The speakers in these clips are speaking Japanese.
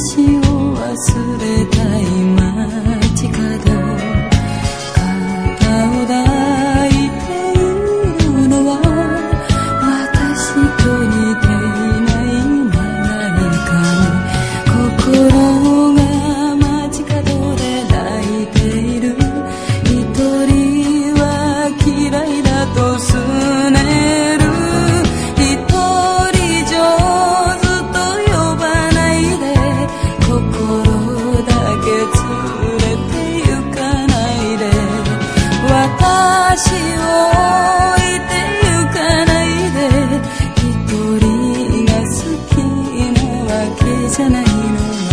私を忘れたい街角、肩を抱いているのは私と似ていない何かに、心が街角で泣いている。一人は嫌いだとすねる。私を置いてゆかないで、一人が好きなわけじゃないのよ。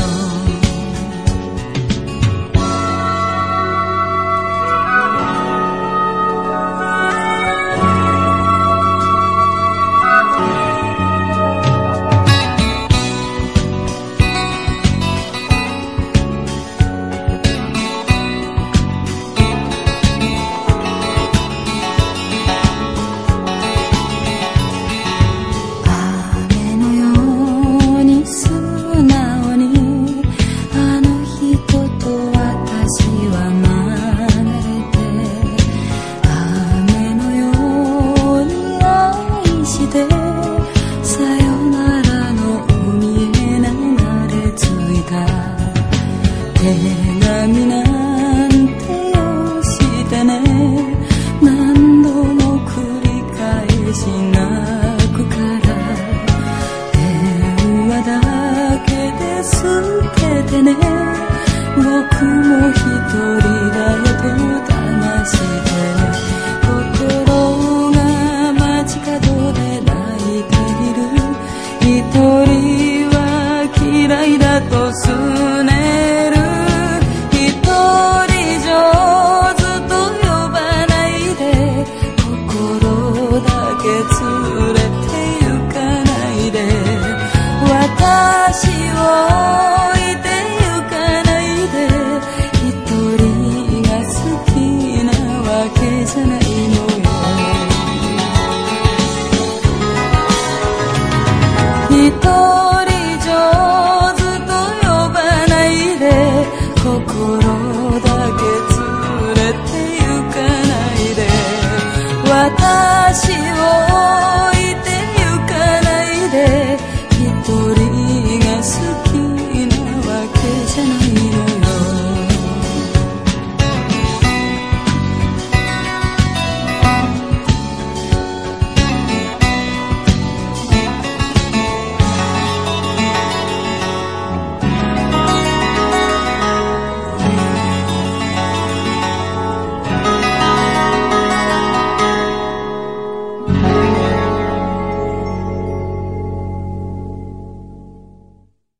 手紙なんてよしてね、何度も繰り返し泣くから、電話だけで捨ててね、僕も一人だよと騙してね、心が街角で泣いている。一人は嫌いだとすねる。私を置いてゆかないで、一人が好きなわけじゃないのよ。一人